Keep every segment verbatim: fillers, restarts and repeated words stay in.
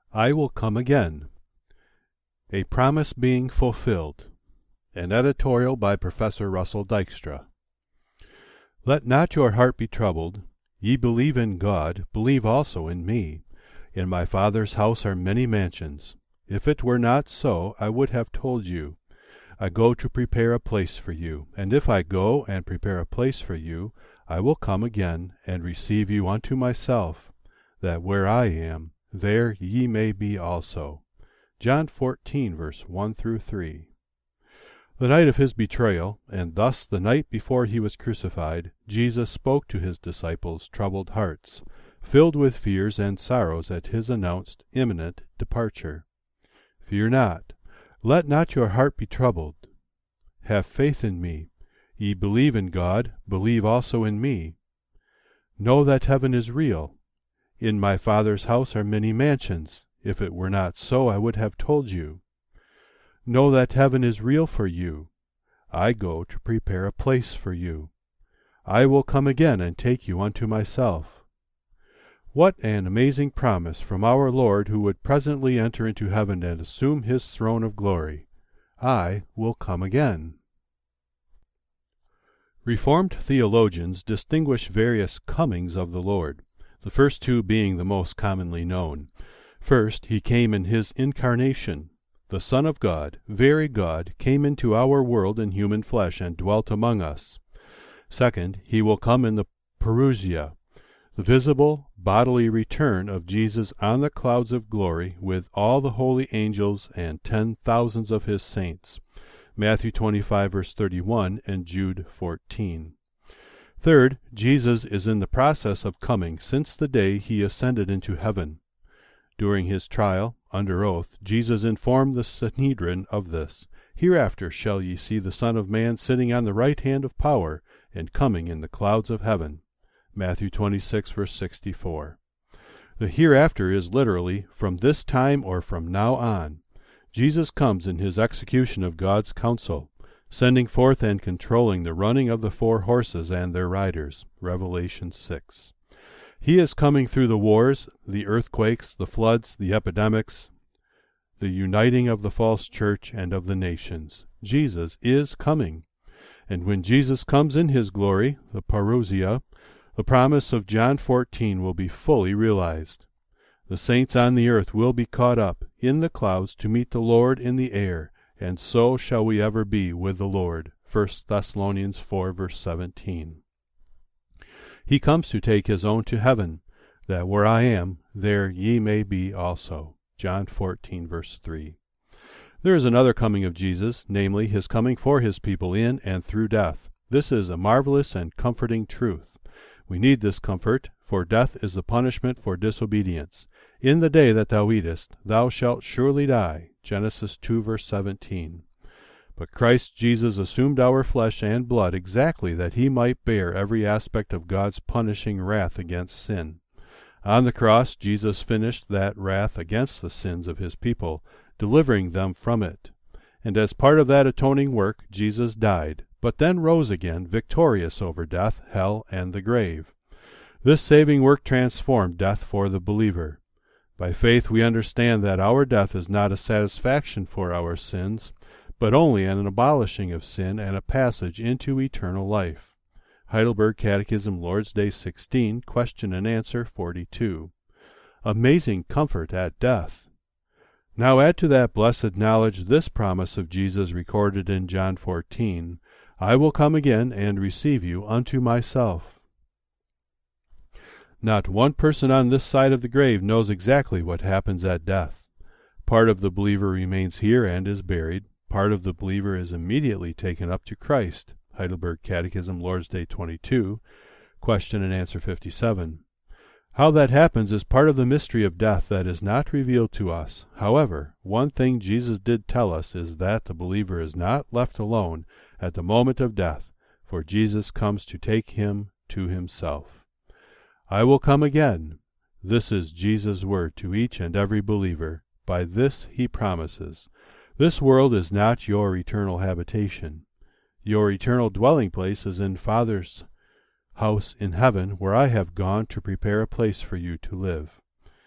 I will come again. A Promise Being Fulfilled. An editorial by Professor Russell Dykstra. Let not your heart be troubled. Ye believe in God, believe also in me. In my Father's house are many mansions. If it were not so, I would have told you. I go to prepare a place for you. And if I go and prepare a place for you, I will come again, and receive you unto myself, that where I am, there ye may be also. John fourteen, verse one through three. The night of his betrayal, and thus the night before he was crucified, Jesus spoke to his disciples' troubled hearts, filled with fears and sorrows at his announced imminent departure. Fear not, let not your heart be troubled. Have faith in me. Ye believe in God, believe also in me. Know that heaven is real. In my Father's house are many mansions. If it were not so, I would have told you. Know that heaven is real for you. I go to prepare a place for you. I will come again and take you unto myself. What an amazing promise from our Lord, who would presently enter into heaven and assume his throne of glory. I will come again. Reformed theologians distinguish various comings of the Lord, the first two being the most commonly known. First, he came in his incarnation. The Son of God, very God, came into our world in human flesh and dwelt among us. Second, he will come in the parousia, the visible, bodily return of Jesus on the clouds of glory with all the holy angels and ten thousands of his saints. Matthew twenty-five, verse thirty-one, and Jude fourteen. Third, Jesus is in the process of coming since the day he ascended into heaven. During his trial, under oath, Jesus informed the Sanhedrin of this. Hereafter shall ye see the Son of Man sitting on the right hand of power, and coming in the clouds of heaven. Matthew twenty-six, verse sixty-four. The hereafter is literally from this time or from now on. Jesus comes in his execution of God's counsel, sending forth and controlling the running of the four horses and their riders. Revelation six. He is coming through the wars, the earthquakes, the floods, the epidemics, the uniting of the false church and of the nations. Jesus is coming. And when Jesus comes in his glory, the parousia, the promise of John fourteen will be fully realized. The saints on the earth will be caught up in the clouds to meet the Lord in the air, and so shall we ever be with the Lord. First Thessalonians four, verse seventeen. He comes to take his own to heaven, that where I am, there ye may be also. John fourteen, verse three. There is another coming of Jesus, namely, his coming for his people in and through death. This is a marvelous and comforting truth. We need this comfort, for death is the punishment for disobedience. In the day that thou eatest, thou shalt surely die. Genesis two, verse seventeen. But Christ Jesus assumed our flesh and blood exactly that he might bear every aspect of God's punishing wrath against sin. On the cross, Jesus finished that wrath against the sins of his people, delivering them from it. And as part of that atoning work, Jesus died, but then rose again, victorious over death, hell, and the grave. This saving work transformed death for the believer. By faith we understand that our death is not a satisfaction for our sins, but only an abolishing of sin and a passage into eternal life. Heidelberg Catechism, Lord's Day sixteen, question and answer forty-two. Amazing comfort at death. Now add to that blessed knowledge this promise of Jesus recorded in John fourteen, I will come again and receive you unto myself. Not one person on this side of the grave knows exactly what happens at death. Part of the believer remains here and is buried. Part of the believer is immediately taken up to Christ. Heidelberg Catechism, Lord's Day twenty-two, question and answer fifty-seven. How that happens is part of the mystery of death that is not revealed to us. However, one thing Jesus did tell us is that the believer is not left alone at the moment of death, for Jesus comes to take him to himself. I will come again. This is Jesus' word to each and every believer. By this he promises. This world is not your eternal habitation. Your eternal dwelling place is in Father's house in heaven, where I have gone to prepare a place for you to live.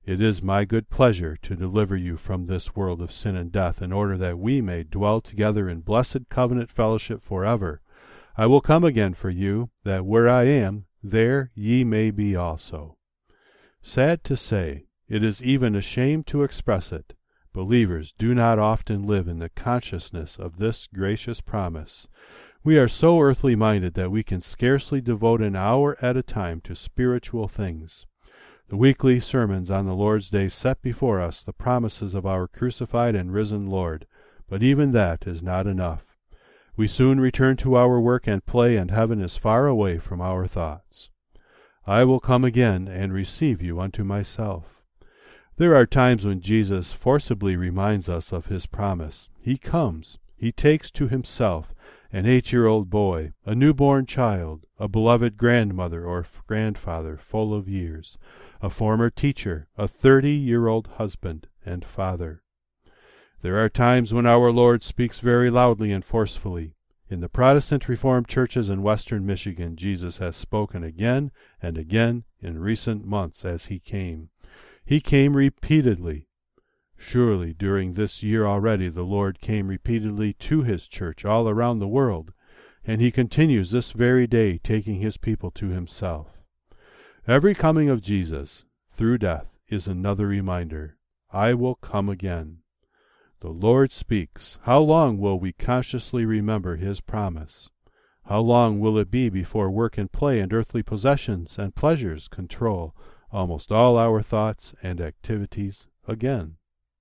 It is my good pleasure to deliver you from this world of sin and death, in order that we may dwell together in blessed covenant fellowship forever. I will come again for you, that where I am, there ye may be also. Sad to say, it is even a shame to express it, believers do not often live in the consciousness of this gracious promise. We are so earthly minded that we can scarcely devote an hour at a time to spiritual things. The weekly sermons on the Lord's Day set before us the promises of our crucified and risen Lord, but even that is not enough. We soon return to our work and play, and heaven is far away from our thoughts. I will come again and receive you unto myself. There are times when Jesus forcibly reminds us of his promise. He comes, he takes to himself an eight-year-old boy, a newborn child, a beloved grandmother or grandfather full of years, a former teacher, a thirty-year-old husband and father. There are times when our Lord speaks very loudly and forcefully. In the Protestant Reformed churches in western Michigan, Jesus has spoken again and again in recent months as he came. He came repeatedly. Surely during this year already the Lord came repeatedly to his church all around the world, and he continues this very day taking his people to himself. Every coming of Jesus through death is another reminder, I will come again. The Lord speaks. How long will we consciously remember his promise? How long will it be before work and play and earthly possessions and pleasures control almost all our thoughts and activities again?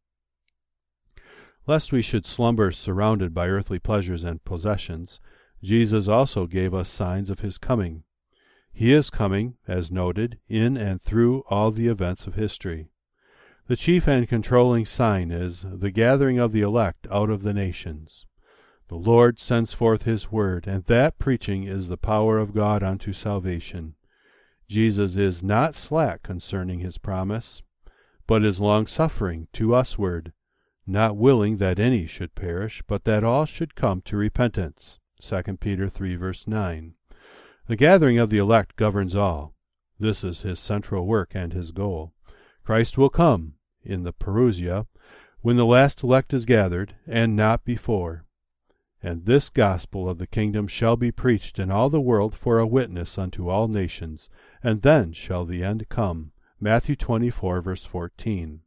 Lest we should slumber surrounded by earthly pleasures and possessions, Jesus also gave us signs of his coming. He is coming, as noted, in and through all the events of history. The chief and controlling sign is the gathering of the elect out of the nations. The Lord sends forth his word, and that preaching is the power of God unto salvation. Jesus is not slack concerning his promise, but is longsuffering to usward, not willing that any should perish, but that all should come to repentance. Second Peter three, verse nine. The gathering of the elect governs all. This is his central work and his goal. Christ will come, in the Parousia, when the last elect is gathered, and not before. And this gospel of the kingdom shall be preached in all the world for a witness unto all nations, and then shall the end come. Matthew twenty-four, verse fourteen.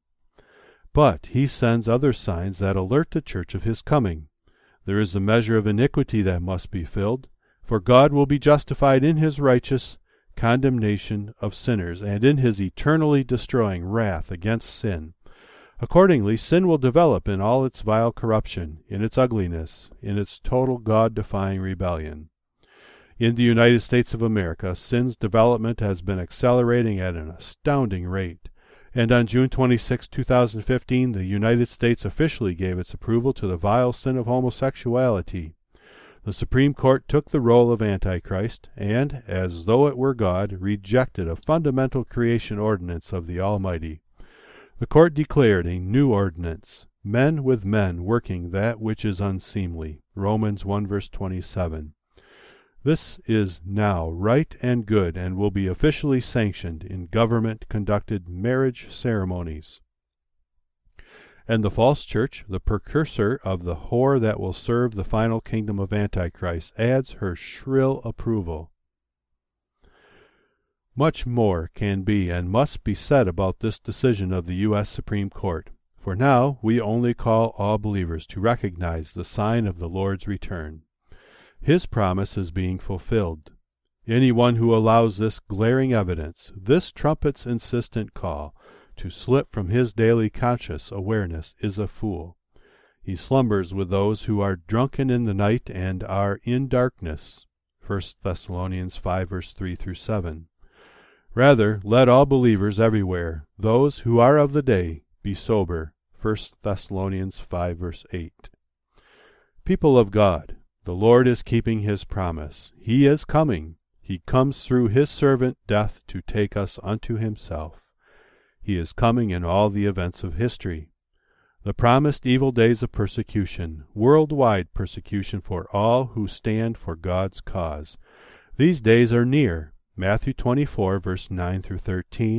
But he sends other signs that alert the church of his coming. There is a measure of iniquity that must be filled, for God will be justified in his righteous condemnation of sinners, and in his eternally destroying wrath against sin. Accordingly, sin will develop in all its vile corruption, in its ugliness, in its total God-defying rebellion. In the United States of America, sin's development has been accelerating at an astounding rate, and on June twenty-sixth, two thousand fifteen, the United States officially gave its approval to the vile sin of homosexuality. The Supreme Court took the role of Antichrist, and, as though it were God, rejected a fundamental creation ordinance of the Almighty. The court declared a new ordinance, men with men working that which is unseemly. Romans one, verse twenty-seven. This is now right and good, and will be officially sanctioned in government-conducted marriage ceremonies. And the false church, the precursor of the whore that will serve the final kingdom of Antichrist, adds her shrill approval. Much more can be and must be said about this decision of the U S Supreme Court, for now we only call all believers to recognize the sign of the Lord's return. His promise is being fulfilled. Anyone who allows this glaring evidence, this trumpet's insistent call, to slip from his daily conscious awareness is a fool. He slumbers with those who are drunken in the night and are in darkness. First Thessalonians five, verse three through seven. Rather, let all believers everywhere, those who are of the day, be sober. First Thessalonians five, verse eight. People of God, the Lord is keeping his promise. He is coming. He comes through his servant death to take us unto himself. He is coming in all the events of history. The promised evil days of persecution, worldwide persecution for all who stand for God's cause. These days are near. Matthew twenty-four, verse nine through thirteen,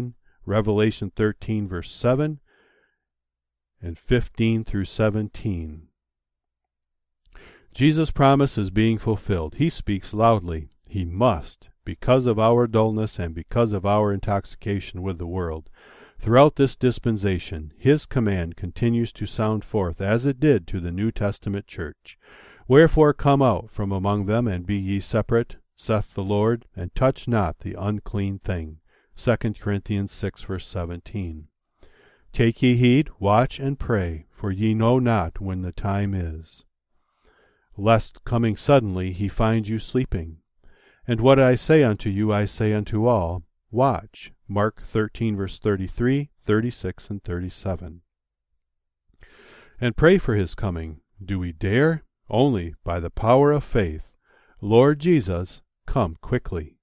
Revelation thirteen, verse seven, and fifteen through seventeen. Jesus' promise is being fulfilled. He speaks loudly. He must, because of our dullness and because of our intoxication with the world. Throughout this dispensation, his command continues to sound forth, as it did to the New Testament church. Wherefore come out from among them, and be ye separate, saith the Lord, and touch not the unclean thing. Second Corinthians six, verse seventeen. Take ye heed, watch and pray, for ye know not when the time is, lest coming suddenly he find you sleeping. And what I say unto you I say unto all, watch. Mark thirteen, verse thirty-three, thirty-six, and thirty-seven. And pray for his coming. Do we dare? Only by the power of faith. Lord Jesus, come quickly.